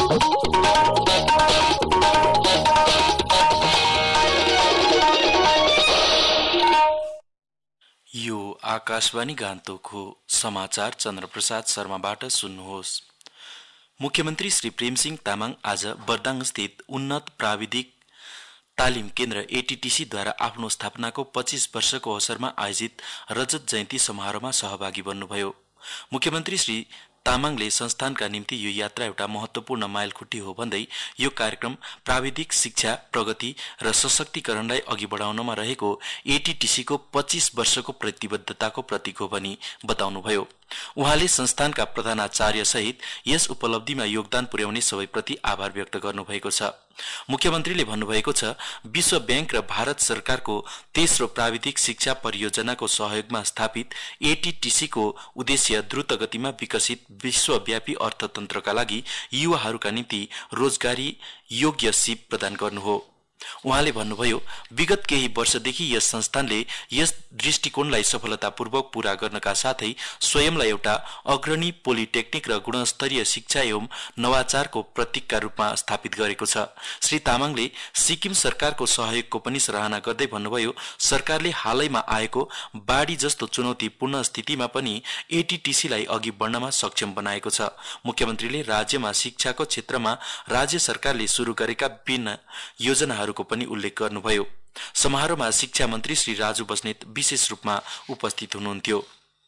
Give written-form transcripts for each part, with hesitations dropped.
यो आकाशवाणी गान्तोक हो। समाचार चन्द्रप्रसाद शर्माबाट सुन्नुहोस्। मुख्यमन्त्री श्री प्रेमसिंह तामाङ आज बर्दाङ स्थित उन्नत प्राविधिक तालिम केन्द्र एटीटीसीद्वारा आफ्नो स्थापनाको 25 वर्षको अवसरमा आयोजित रजत जयन्ती समारोहमा सहभागी बन्नुभयो। मुख्यमन्त्री श्री तामाङले संस्थानका निम्ति यो यात्रा एउटा महत्वपूर्ण माइलखुट्टी हो भन्दै यो कार्यक्रम प्राविधिक शिक्षा, प्रगति र सशक्तिकरणलाई अघि बढाउनमा रहेको एटीटीसीको 25 वर्षको प्रतिबद्धताको प्रतीक हो भनी बताउनुभयो। उहाँले संस्थानका प्रधानाचार्य सहित यस उपलब्धिमा योगदान पुर्याउने सबैप्रति आभार व्यक्त गर्नुभएको छ। मुख्यमन्त्रीले भन्नुभएको छ, विश्व ब्याङ्क र भारत सरकारको तेस्रो प्राविधिक शिक्षा परियोजनाको सहयोगमा स्थापित एटीटीसीको उद्देश्य द्रुत गतिमा विकसित विश्वव्यापी अर्थतन्त्रका लागि युवाहरूका निम्ति रोजगारी योग्य सिप प्रदान गर्नु हो। उहाँले भन्नुभयो, विगत केही वर्षदेखि यस संस्थानले यस दृष्टिकोणलाई सफलतापूर्वक पूरा गर्नका साथै स्वयंलाई एउटा अग्रणी पोलिटेक्निक र गुणस्तरीय शिक्षा एवं नवाचारको प्रतीकका रूपमा स्थापित गरेको छ। श्री तामाङले सिक्किम सरकारको सहयोगको पनि सराहना गर्दै भन्नुभयो, सरकारले हालैमा आएको बाढी जस्तो चुनौतीपूर्ण स्थितिमा पनि एटीटीसीलाई अघि बढ्नमा सक्षम बनाएको छ। मुख्यमन्त्रीले राज्यमा शिक्षाको क्षेत्रमा राज्य सरकारले शुरू गरेका विभिन्न योजनाहरूको पनि उल्लेख गर्नुभयो। समारोहमा शिक्षा मन्त्री श्री राजु बस्नेत विशेष रूपमा उपस्थित हुनुहुन्थ्यो।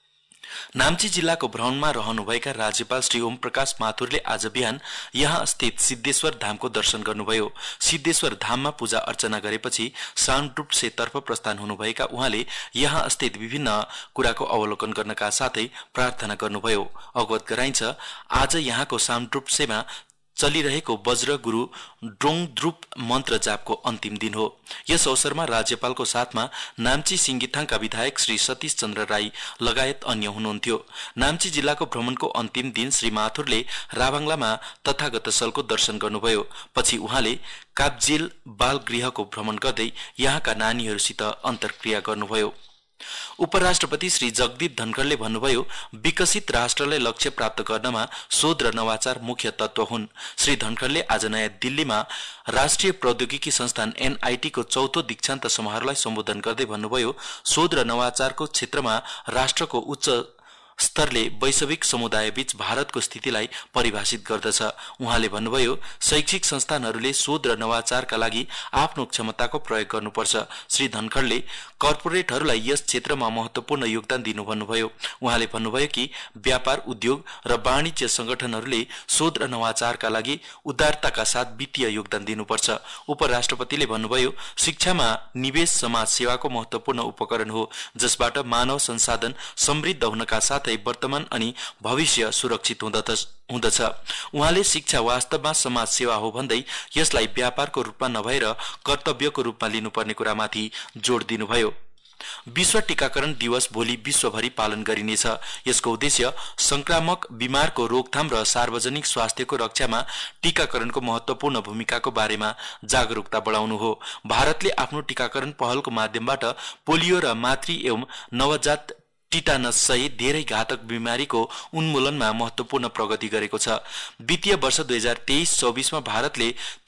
नाम्ची जिल्लाको भ्रमणमा रहनुभएका राज्यपाल श्री ओम प्रकाश माथुरले आज बिहान यहाँ स्थित सिद्धेश्वर धामको दर्शन गर्नुभयो। सिद्धेश्वर धाममा पूजा अर्चना गरेपछि साउन्डुप्सेतर्फ प्रस्थान हुनुभएका उहाँले यहाँ स्थित विभिन्न कुराको अवलोकन गर्नका साथै प्रार्थना गर्नुभयो। अवगत गराइन्छ, आज यहाँको साउन्डुप्सेमा चलिरहेको वज्र गुरु ड्रोङद्रुप मन्त्र जापको अन्तिम दिन हो। यस अवसरमा राज्यपालको साथमा नाम्ची सिंगिथाङका विधायक श्री सतीश चन्द्र राई लगायत अन्य हुनुहुन्थ्यो। नाम्ची जिल्लाको भ्रमणको अन्तिम दिन श्री माथुरले राभाङलामा तथागत स्थलको दर्शन गर्नुभयो। पछि उहाँले काप्जेल बाल गृहको भ्रमण गर्दै यहाँका नानीहरूसित अन्तर्क्रिया गर्नुभयो। उपराष्ट्रपति श्री जगदीप धनखडले भन्नुभयो, विकसित राष्ट्रलाई लक्ष्य प्राप्त गर्नमा शोध र नवाचार मुख्य तत्व हुन्। श्री धनखडले आज नयाँ दिल्लीमा राष्ट्रिय प्रौद्योगिकी संस्थान एनआईटी को चौथो दीक्षान्त समारोहलाई सम्बोधन गर्दै भन्नुभयो, शोध र नवाचारको क्षेत्रमा राष्ट्रको उच्च स्तरले वैश्विक समुदायबीच भारतको स्थितिलाई परिभाषित गर्दछ। उहाँले भन्नुभयो, शैक्षिक संस्थानहरूले शोध र नवाचारका लागि आफ्नो क्षमताको प्रयोग गर्नुपर्छ। श्री धनखडले कर्पोरेटहरूलाई यस क्षेत्रमा महत्वपूर्ण योगदान दिनु भन्नुभयो। उहाँले भन्नुभयो कि व्यापार, उद्योग र वाणिज्य संगठनहरूले शोध र नवाचारका लागि उदारताका साथ वित्तीय योगदान दिनुपर्छ। उपराष्ट्रपतिले भन्नुभयो, शिक्षामा निवेश समाज सेवाको महत्वपूर्ण उपकरण हो, जसबाट मानव संसाधन समृद्ध हुनका साथ वर्तमान अनि भविष्य सुरक्षित हुँदछ। उहाँले शिक्षा वास्तवमा समाज सेवा हो भन्दै यसलाई व्यापारको रूपमा नभएर कर्तव्यको रूपमा लिनुपर्ने कुरामाथि जोड दिनुभयो। विश्व टीकाकरण दिवस भोलि विश्वभरि पालन गरिनेछ। यसको उद्देश्य संक्रामक बिमारको रोकथाम र सार्वजनिक स्वास्थ्यको रक्षामा टीकाकरणको महत्वपूर्ण भूमिकाको बारेमा जागरूकता बढाउनु हो। भारतले आफ्नो टीकाकरण पहलको माध्यमबाट पोलियो र मातृ एवं नवजात टिटानस सहित धेरै घातक बिमारीको उन्मूलनमा महत्वपूर्ण प्रगति गरेको छ। वित्तीय वर्ष 2023-24 मा भारतले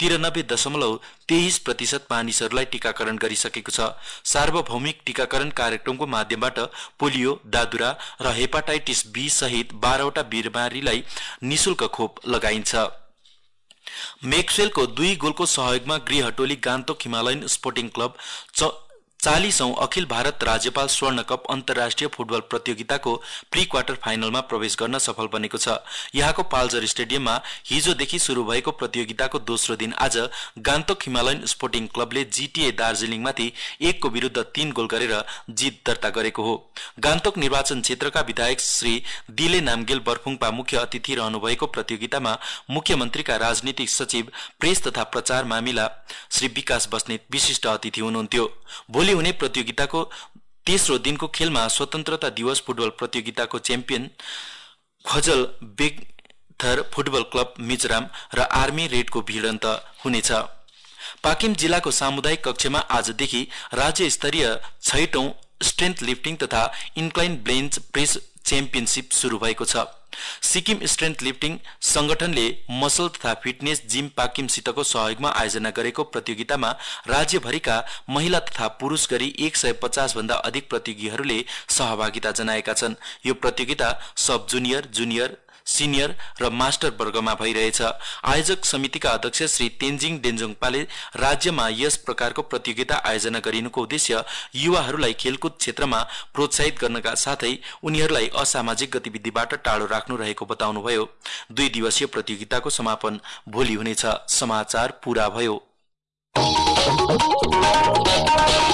93.23% मानिसहरूलाई टीकाकरण गरिसकेको छ। सार्वभौमिक टीकाकरण कार्यक्रमको माध्यमबाट पोलियो, दादुरा र हेपाटाइटिस बी सहित 12 वटा बिमारीलाई निशुल्क खोप लगाइन्छ। मेक्सवेलको 2 गोलको सहयोगमा गृहटोली गान्तोक हिमालयन स्पोर्टिङ क्लब 40औं अखिल भारत राज्यपाल स्वर्ण कप अन्तर्राष्ट्रिय फुटबल प्रतियोगिताको प्री क्वार्टर फाइनलमा प्रवेश गर्न सफल बनेको छ। यहाँको पाल्जर स्टेडियममा हिजोदेखि शुरू भएको प्रतियोगिताको दोस्रो दिन आज गान्तोक हिमालयन स्पोर्टिङ क्लबले जीटीए दार्जीलिङमाथि 1 को विरुद्ध 3 गोल गरेर जित दर्ता गरेको हो। गान्तोक निर्वाचन क्षेत्रका विधायक श्री दिले नामगेल बर्फुङपा मुख्य अतिथि रहनुभएको प्रतियोगितामा मुख्यमन्त्रीका राजनीतिक सचिव प्रेस तथा प्रचार मामिला श्री विकास बस्नेत विशिष्ट अतिथि हुनुहुन्थ्यो। भोलि हुने प्रतियोगिताको तेस्रो दिनको खेलमा स्वतन्त्रता दिवस फुटबल प्रतियोगिताको च्याम्पियन खजल बेगथर फुटबल क्लब मिजोराम र आर्मी रेडको भिडन्त हुनेछ। पाकिम जिल्लाको सामुदायिक कक्षमा आजदेखि राज्य स्तरीय 6औं स्ट्रेन्थ लिफ्टिङ तथा इन्क्लाइन बेन्च प्रेस च्याम्पियनशिप सुरु भएको छ। सिक्किम स्ट्रेन्थ लिफ्टिङ संगठनले मसल तथा फिटनेस जिम पाकिमसितको सहयोगमा आयोजना गरेको प्रतियोगितामा राज्यभरिका महिला तथा पुरुष गरी 150 भन्दा अधिक प्रतियोगीहरूले सहभागिता जनाएका छन्। यो प्रतियोगिता सब जुनियर, जुनियर, सिनियर र मास्टर वर्गमा भइरहेछ। आयोजक समितिका अध्यक्ष श्री तेन्जिङ डेन्जोङपाले राज्यमा यस प्रकारको प्रतियोगिता आयोजना गरिनुको उद्देश्य युवाहरूलाई खेलकुद क्षेत्रमा प्रोत्साहित गर्नका साथै उनीहरूलाई असामाजिक गतिविधिबाट टाढो राख्नु रहेको बताउनुभयो। 2 दिवसीय प्रतियोगिताको समापन भोलि हुनेछ। समाचार पूरा भयो।